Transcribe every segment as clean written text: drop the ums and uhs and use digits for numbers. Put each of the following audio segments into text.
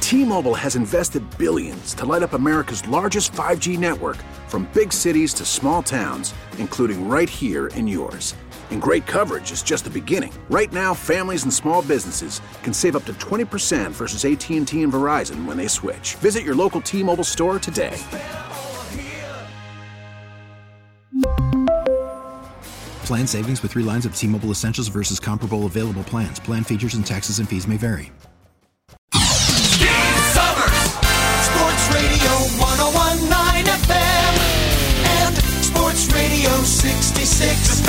T-Mobile has invested billions to light up America's largest 5G network, from big cities to small towns, including right here in yours. And great coverage is just the beginning. Right now, families and small businesses can save up to 20% versus AT&T and Verizon when they switch. Visit your local T-Mobile store today. Plan savings with 3 lines of T-Mobile Essentials versus comparable available plans. Plan features and taxes and fees may vary. Steve Summers, Sports Radio 101.9 FM and Sports Radio 66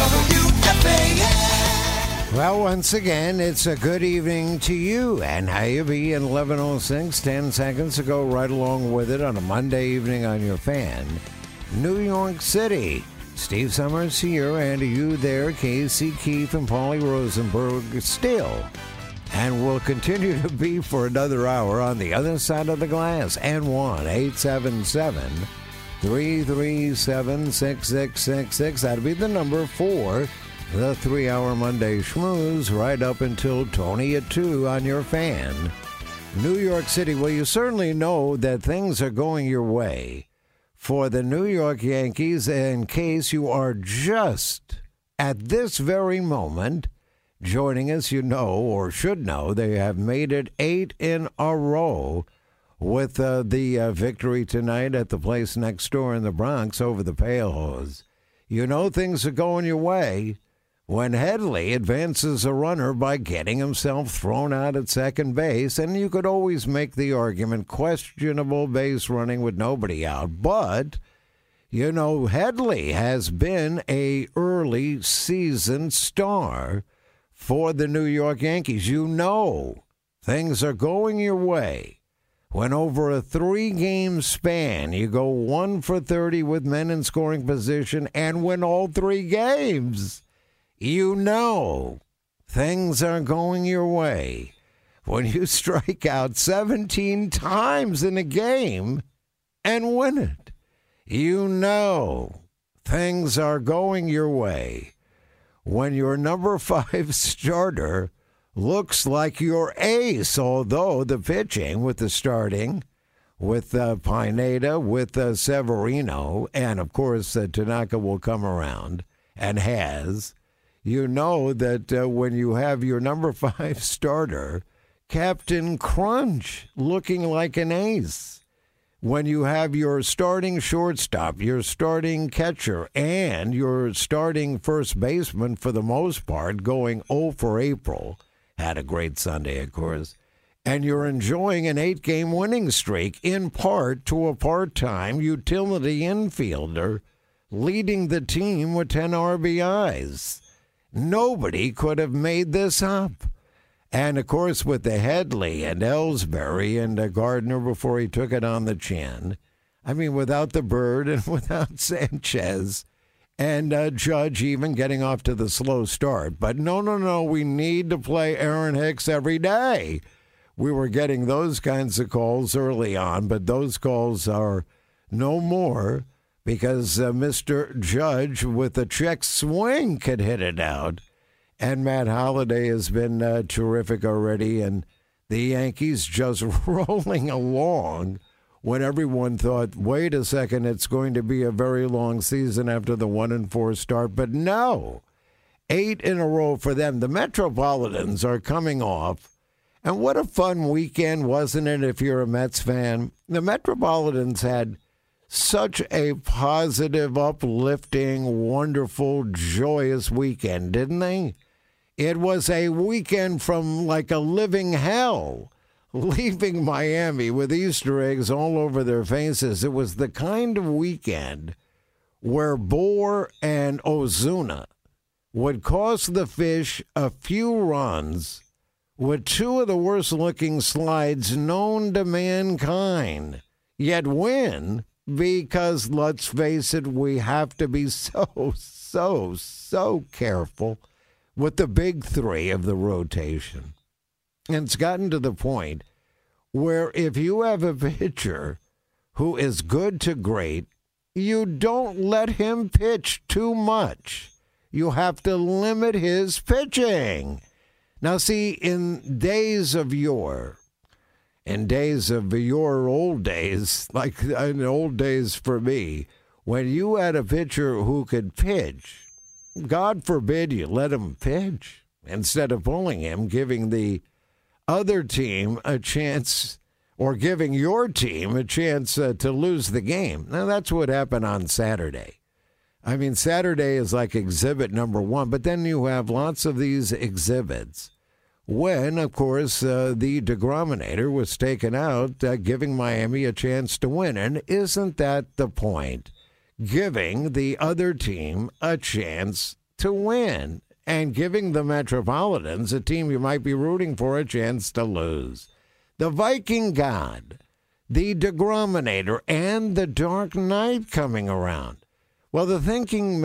WFAN. Well, once again, it's a good evening to you. And how you be in 11:06, 10 seconds ago, right along with it on a Monday evening on your fan. New York City. Steve Summers here, and you there, Casey Keefe and Paulie Rosenberg still. And will continue to be for another hour on the other side of the glass. And 1-877-337-6666. That'll be the number for the 3-hour Monday schmooze right up until Tony at 2 on your fan. New York City, well, you certainly know that things are going your way for the New York Yankees, in case you are just at this very moment joining us. You know, or should know, they have made it 8 in a row with the victory tonight at the place next door in the Bronx over the Pale Hose. You know things are going your way when Headley advances a runner by getting himself thrown out at second base. And you could always make the argument, questionable base running with nobody out. But, you know, Headley has been a early season star for the New York Yankees. You know things are going your way when over a 3-game span you go 1 for 30 with men in scoring position and win all 3 games. You know things are going your way when you strike out 17 times in a game and win it. You know things are going your way when your number 5 starter looks like your ace, although the pitching with the starting, with Pineda, with Severino, and of course Tanaka will come around and has. You know that when you have your number 5 starter, Captain Crunch, looking like an ace, when you have your starting shortstop, your starting catcher, and your starting first baseman, for the most part, going 0 for April, had a great Sunday, of course, and you're enjoying an 8-game winning streak, in part to a part-time utility infielder leading the team with 10 RBIs. Nobody could have made this up. And, of course, with the Headley and Ellsbury and Gardner before he took it on the chin, I mean, without the Bird and without Sanchez and Judge even getting off to the slow start. But no, we need to play Aaron Hicks every day. We were getting those kinds of calls early on, but those calls are no more, because Mr. Judge with a check swing could hit it out. And Matt Holliday has been terrific already, and the Yankees just rolling along when everyone thought, wait a second, it's going to be a very long season after the 1-4 start. But no, 8 in a row for them. The Metropolitans are coming off. And what a fun weekend, wasn't it, if you're a Mets fan? The Metropolitans had such a positive, uplifting, wonderful, joyous weekend, didn't they? It was a weekend from like a living hell, leaving Miami with Easter eggs all over their faces. It was the kind of weekend where Bohr and Ozuna would cost the Fish a few runs with 2 of the worst-looking slides known to mankind, yet win. Because, let's face it, we have to be so careful with the big 3 of the rotation. And it's gotten to the point where if you have a pitcher who is good to great, you don't let him pitch too much. You have to limit his pitching. Now, see, in days of yore, in days of your old days, like in old days for me, when you had a pitcher who could pitch, God forbid you let him pitch instead of pulling him, giving the other team a chance or giving your team a chance to lose the game. Now, that's what happened on Saturday. I mean, Saturday is like exhibit number one, but then you have lots of these exhibits when, of course, the Degrominator was taken out, giving Miami a chance to win. And isn't that the point? Giving the other team a chance to win and giving the Metropolitans, a team you might be rooting for, a chance to lose. The Viking God, the Degrominator, and the Dark Knight coming around. Well, the thinking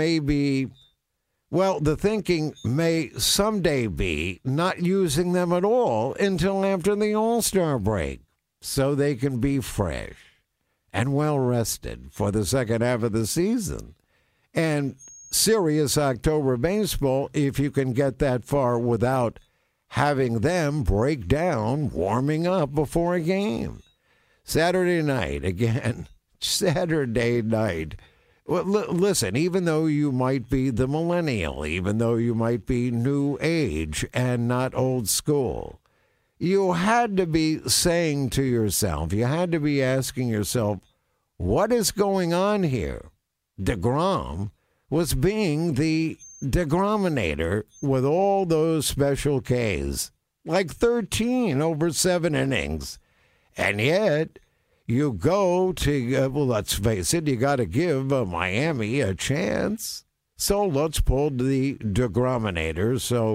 may someday be not using them at all until after the All-Star break, so they can be fresh and well-rested for the second half of the season. And serious October baseball, if you can get that far without having them break down, warming up before a game. Saturday night, again, Saturday night. Well, listen, even though you might be the millennial, even though you might be new age and not old school, you had to be saying to yourself, you had to be asking yourself, what is going on here? DeGrom was being the Degrominator with all those special Ks, like 13 over 7 innings. And yet, you go to, well, let's face it, you got to give Miami a chance. So let's pull the Degrominator.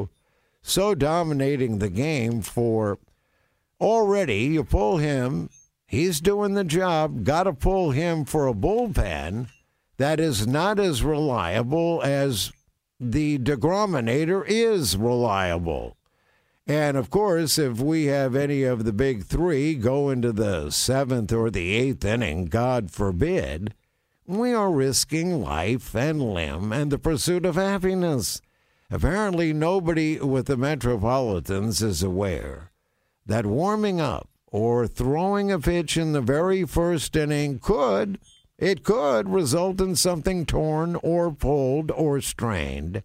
So dominating the game for already, you pull him, he's doing the job, got to pull him for a bullpen that is not as reliable as the Degrominator is reliable. And, of course, if we have any of the big three go into the 7th or the 8th inning, God forbid, we are risking life and limb and the pursuit of happiness. Apparently, nobody with the Metropolitans is aware that warming up or throwing a pitch in the very first inning could result in something torn or pulled or strained.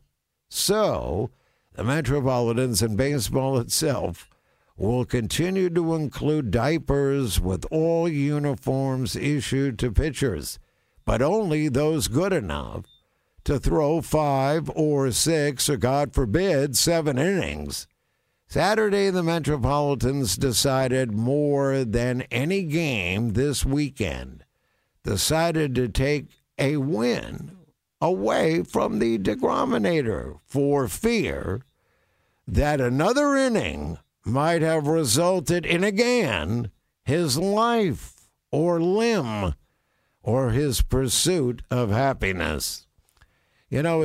So, the Metropolitans and baseball itself will continue to include diapers with all uniforms issued to pitchers, but only those good enough to throw 5 or 6 or, God forbid, 7 innings. Saturday, the Metropolitans decided more than any game this weekend, decided to take a win away from the Degrominator for fear that another inning might have resulted in, again, his life or limb or his pursuit of happiness. You know,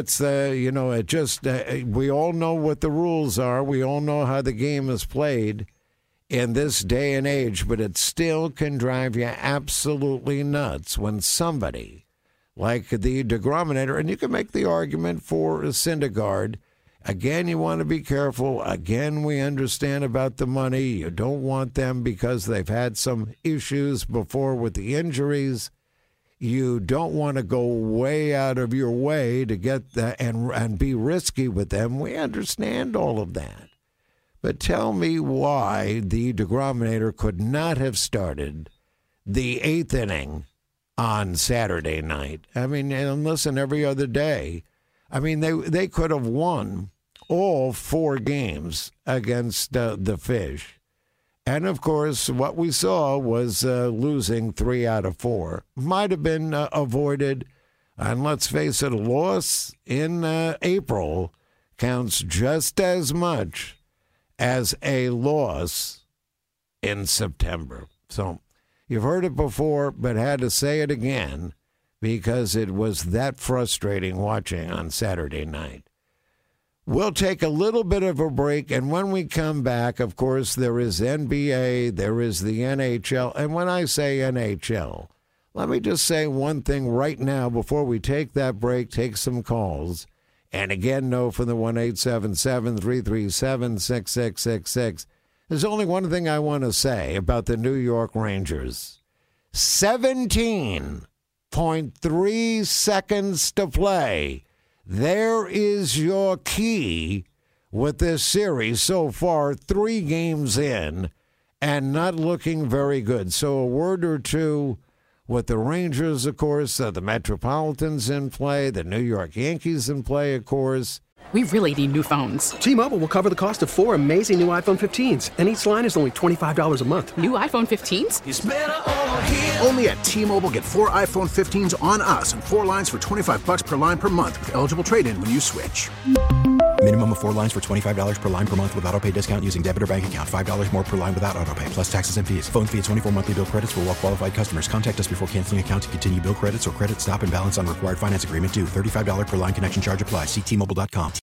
we all know what the rules are. We all know how the game is played in this day and age, but it still can drive you absolutely nuts when somebody like the Degrominator, and you can make the argument for Syndergaard. Again, you want to be careful. Again, we understand about the money. You don't want them because they've had some issues before with the injuries. You don't want to go way out of your way to get that and be risky with them. We understand all of that. But tell me why the Degrominator could not have started the 8th inning on Saturday night. I mean, and listen, every other day. I mean, they could have won all 4 games against the Fish. And, of course, what we saw was losing 3 out of 4. Might have been avoided. And let's face it, a loss in April counts just as much as a loss in September. So you've heard it before, but had to say it again because it was that frustrating watching on Saturday night. We'll take a little bit of a break, and when we come back, of course, there is NBA, there is the NHL, and when I say NHL, let me just say one thing right now before we take that break, take some calls, and again, no for the 1-877-337-6666. There's only one thing I want to say about the New York Rangers. 17.3 seconds to play. There is your key with this series so far, 3 games in, and not looking very good. So a word or two with the Rangers, of course, the Metropolitans in play, the New York Yankees in play, of course. We really need new phones. T-Mobile will cover the cost of 4 amazing new iPhone 15s, and each line is only $25 a month. New iPhone 15s? It's better over here. Only at T-Mobile, get 4 iPhone 15s on us and 4 lines for $25 per line per month with eligible trade-in when you switch. Minimum of 4 lines for $25 per line per month with autopay discount using debit or bank account. $5 more per line without autopay, plus taxes and fees. Phone fee at 24 monthly bill credits for well-qualified customers. Contact us before canceling account to continue bill credits or credit stop and balance on required finance agreement due. $35 per line connection charge applies. See T-Mobile.com.